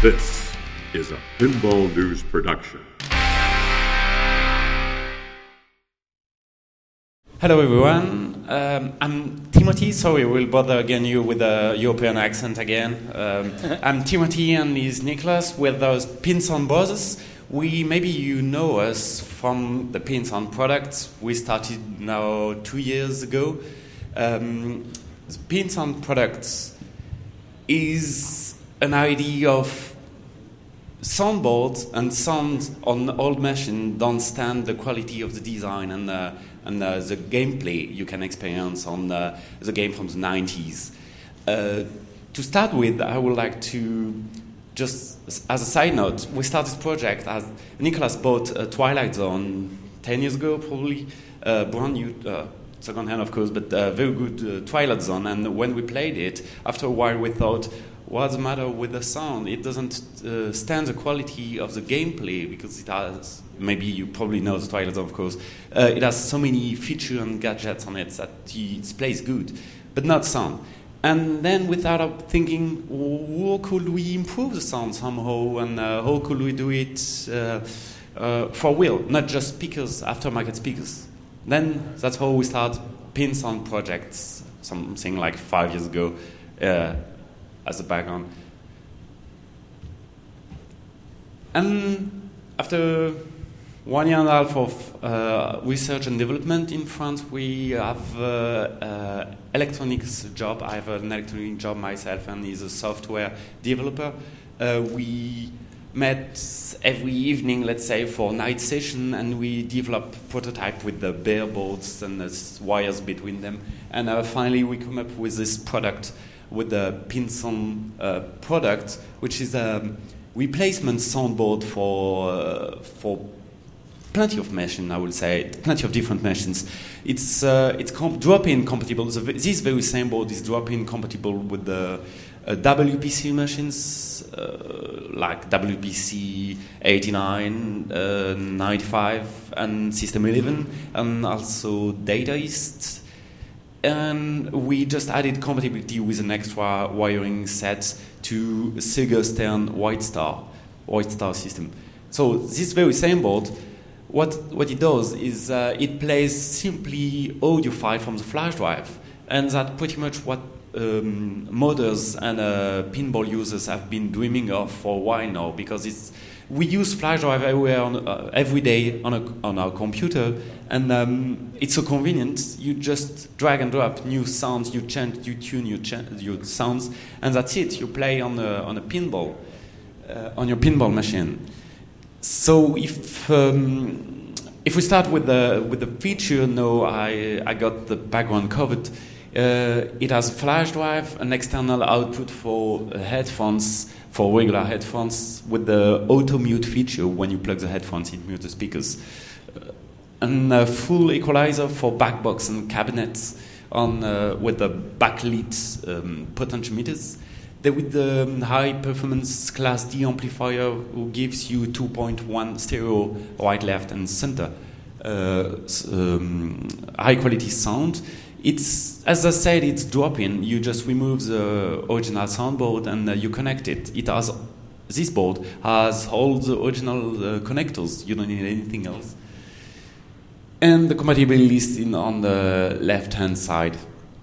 This is a Pinball News production. Hello everyone, I'm Timothy. Sorry, we'll bother again you with a European accent again. I'm Timothy and he's Nicholas with those Pinsound Brothers. Maybe you know us from the Pinsound products. We started now 2 years ago. The Pinsound products is an idea of soundboards and sound on old machine don't stand the quality of the design and the gameplay you can experience on the game from the 90s. To start with, I would like to just, as a side note, we started this project as Nicholas bought a Twilight Zone 10 years ago, probably, brand new, second hand of course, but very good Twilight Zone. And when we played it, after a while we thought, what's the matter with the sound? It doesn't stand the quality of the gameplay because it has, maybe you probably know the Twilight Zone, of course, it has so many features and gadgets on it that it plays good, but not sound. And then we started thinking, how could we improve the sound somehow, and how could we do it for real, not just speakers, aftermarket speakers. Then that's how we started Pinsound projects, something like 5 years ago. As a background. And after 1 year and a half of research and development in France, we have electronics job. I have an electronic job myself, and he's a software developer. We met every evening, let's say, for night session, and we develop prototype with the bare boards and the wires between them. And finally, we come up with this product, with the Pinsound product, which is a replacement soundboard for plenty of machines, I would say, plenty of different machines. It's drop-in compatible. This very same board is drop-in compatible with the WPC machines, like WPC 89, 95, and System 11, and also Data East. And we just added compatibility with an extra wiring set to Sega Stern White Star system. So this very same board, what it does is it plays simply audio file from the flash drive, and that's pretty much what modders and pinball users have been dreaming of for a while now, because we use flash drive everywhere every day on our computer, and it's so convenient. You just drag and drop new sounds, you tune your sounds, and that's it. You play on a pinball, on your pinball machine. So if we start with the feature, now I got the background covered. It has a flash drive, an external output for headphones, for regular headphones, with the auto mute feature. When you plug the headphones, it mutes the speakers. And a full equalizer for backbox and cabinets with the backlit potentiometers. With the high performance Class D amplifier, who gives you 2.1 stereo, right, left, and center. High quality sound. It's, as I said, it's drop-in. You just remove the original soundboard and you connect it. This board has all the original connectors. You don't need anything else. And the compatibility list on the left-hand side.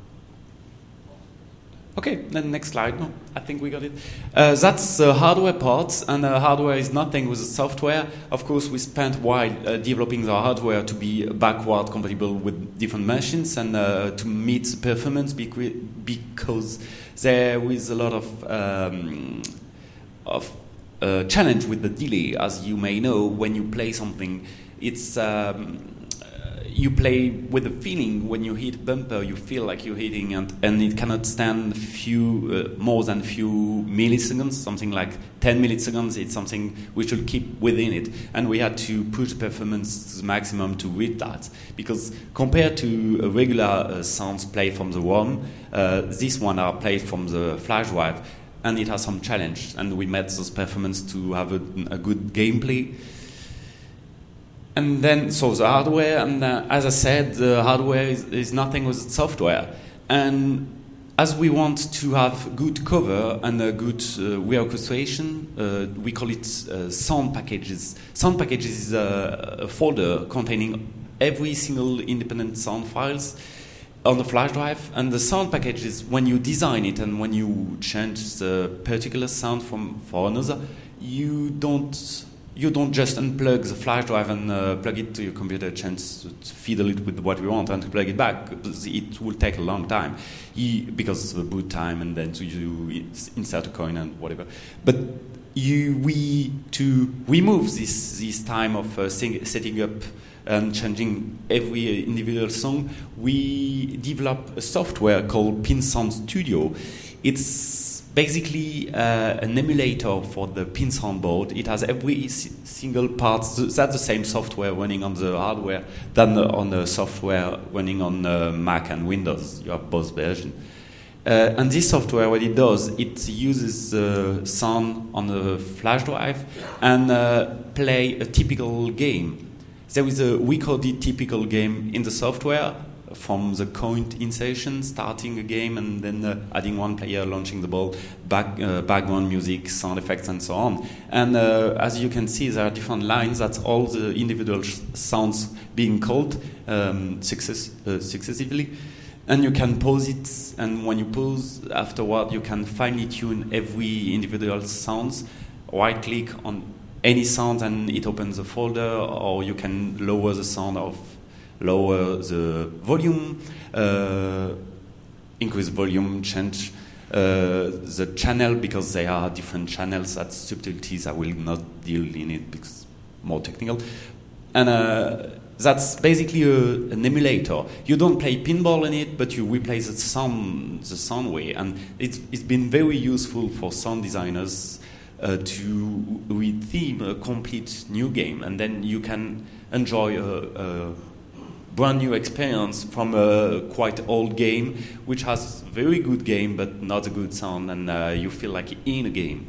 Okay, then next slide. No, I think we got it. That's the hardware part, and hardware is nothing with the software. Of course, we spent a while developing the hardware to be backward compatible with different machines and to meet the performance, because there is a lot of challenge with the delay. As you may know, when you play something, it's you play with a feeling. When you hit bumper, you feel like you're hitting, and it cannot stand more than few milliseconds, something like 10 milliseconds. It's something we should keep within it, and we had to push performance to the maximum to reach that, because compared to a regular sounds played from the ROM, this one are played from the flash drive, and it has some challenge, and we met those performance to have a good gameplay. And then, so the hardware, and as I said, the hardware is nothing with the software. And as we want to have good cover and a good reorchestration, we call it sound packages. Sound packages is a folder containing every single independent sound files on the flash drive, and the sound packages, when you design it and when you change the particular sound for another, you don't just unplug the flash drive and plug it to your computer, chance to fiddle it with what we want and to plug it back. It will take a long time because of the boot time, and then you insert a coin and whatever. But we to remove this time of setting up and changing every individual song, we developed a software called PinSound Studio. It's basically an emulator for the PinSound board. It has every single part. That's the same software running on the hardware than on the software running on Mac and Windows. You have both versions. And this software, what it does, it uses sound on the flash drive and play a typical game. There is a recorded typical game in the software from the coin insertion, starting a game and then adding one player, launching the ball, background music, sound effects, and so on. And as you can see, there are different lines. That's all the individual sounds being called successively. And you can pause it, and when you pause afterward, you can finely tune every individual sounds. Right-click on any sound and it opens a folder, or you can lower the sound lower the volume, increase volume, change the channel, because there are different channels. That's subtleties. I will not deal in it because it's more technical. And that's basically an emulator. You don't play pinball in it, but you replace the sound way. And it's been very useful for sound designers to retheme a complete new game, and then you can enjoy a brand new experience from a quite old game, which has very good game but not a good sound, and you feel like in a game.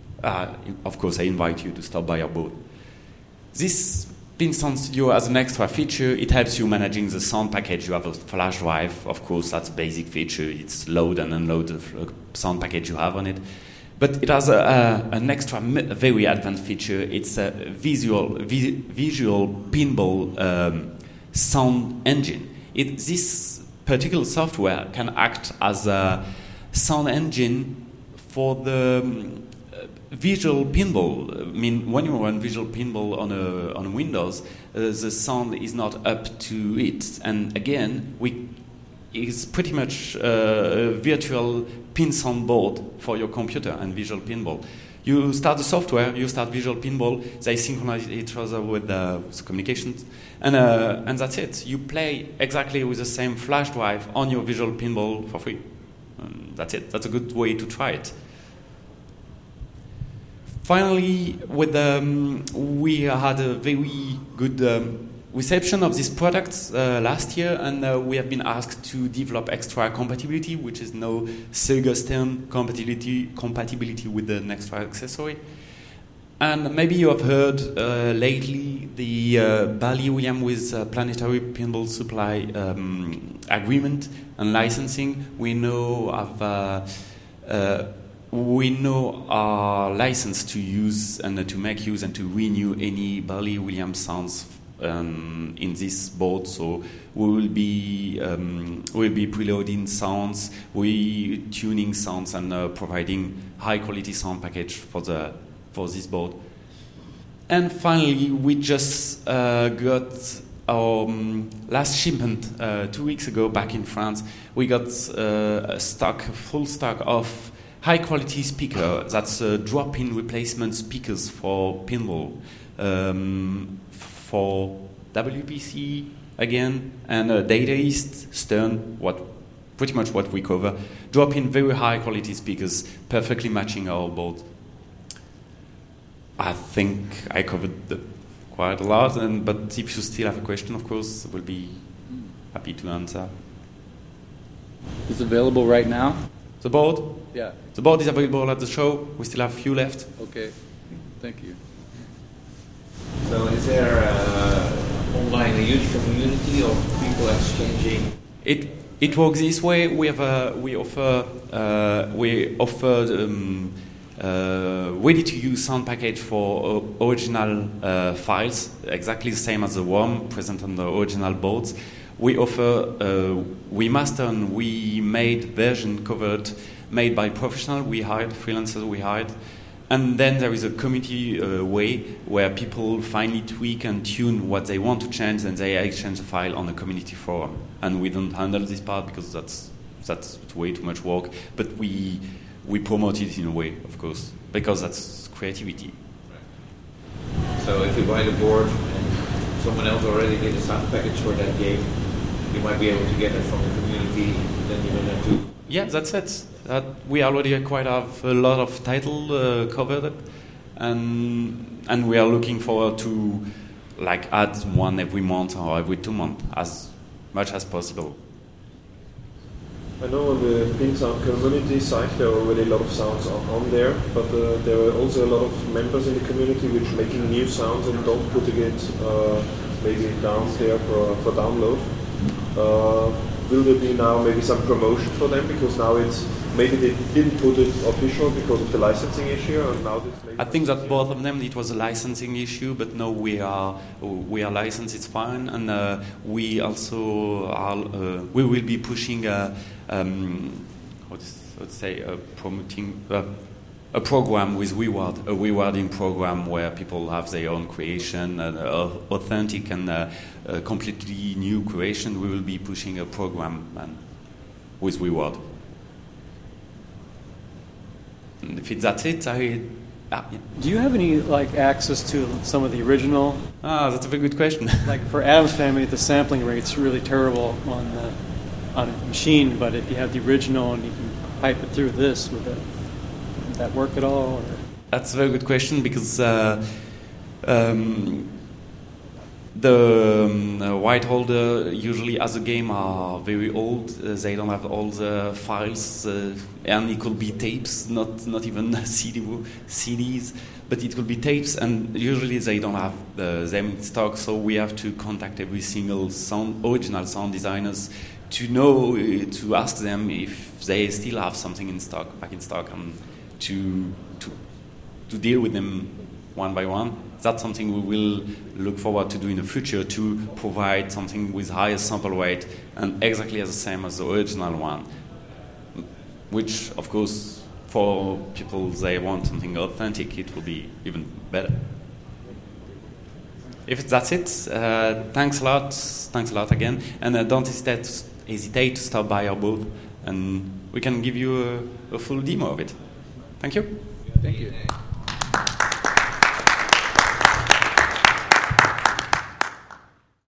Of course, I invite you to stop by our booth. This PinSound Studio has an extra feature. It helps you managing the sound package. You have a flash drive, of course, that's a basic feature. It's load and unload the sound package you have on it. But it has an extra, very advanced feature. It's a visual pinball sound engine. This particular software can act as a sound engine for the visual pinball. I mean, when you run visual pinball on Windows, the sound is not up to it. And again, it's pretty much a virtual PinSound board for your computer and visual pinball. You start the software, you start visual pinball, they synchronize each other with the communications, and that's it. You play exactly with the same flash drive on your visual pinball for free. That's it. That's a good way to try it. Finally, we had a very good reception of this product last year, and we have been asked to develop extra compatibility, which is now Sega Stern compatibility with the Nextra accessory. And maybe you have heard lately the Bally Williams with Planetary Pinball Supply agreement and licensing. We know our license to use and to make use and to renew any Bally Williams sounds in this board, so we will be preloading sounds, we tuning sounds, and providing high quality sound package for this board. And finally, we just got our last shipment 2 weeks ago back in France. We got a full stock of high quality speaker. That's drop-in replacement speakers for pinball. For WPC again, and Data East, Stern, pretty much what we cover. Drop in very high quality speakers, perfectly matching our board. I think I covered quite a lot, but if you still have a question, of course, I will be happy to answer. It's available right now? The board? Yeah. The board is available at the show. We still have a few left. Okay, thank you. So is there online a huge community of people exchanging? It works this way. We offer ready-to-use sound package for original files, exactly the same as the worm present on the original boards. We offer remaster and remade version covered, made by professionals. We hired freelancers. And then there is a community way where people finally tweak and tune what they want to change, and they exchange the file on the community forum. And we don't handle this part because that's way too much work. But we promote it in a way, of course, because that's creativity. Right. So if you buy the board and someone else already did a sound package for that game, you might be able to get it from the community. Then you don't have to. Yeah, that's it. We already quite have a lot of title covered, and we are looking forward to add one every month or every 2 months, as much as possible. I know on the PinSound community site there are already a lot of sounds on there, but there are also a lot of members in the community which are making new sounds and don't putting it maybe down there for download. Will there be now maybe some promotion for them, because now it's maybe they didn't put it official because of the licensing issue, and now this. I think that both of them, it was a licensing issue, but no, we are licensed. It's fine, and we also are. We will be pushing promoting. A program with reward, a rewarding program where people have their own creation, authentic and completely new creation. We will be pushing a program with reward. And if that's it, yeah. Do you have any access to some of the original? That's a very good question. For Addams Family, the sampling rate's really terrible on a machine, but if you have the original and you can pipe it through this with it. That work at all? Or? That's a very good question, because the right holder usually, as a game, are very old. They don't have all the files, and it could be tapes, not even CDs, but it could be tapes, and usually they don't have them in stock. So we have to contact every single original sound designers to ask them if they still have something back in stock, and to deal with them one by one. That's something we will look forward to do in the future, to provide something with higher sample rate and exactly as the same as the original one, which, of course, for people they want something authentic, it will be even better. If that's it, thanks a lot again, and don't hesitate to stop by our booth, and we can give you a full demo of it. Thank you. Thank you.